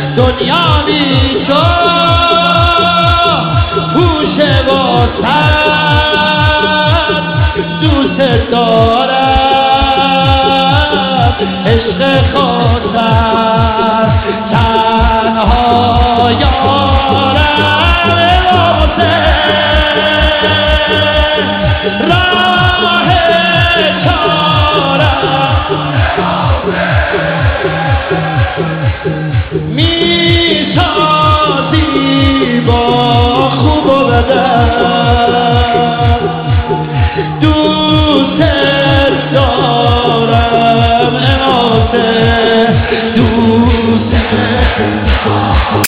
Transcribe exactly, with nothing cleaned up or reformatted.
دنیا بی تو پوشه و تن دوست دارم عشق خودم تنها یارم واسه راه چارم میسازی با خوب و بدن دوست دارم اناسه دوست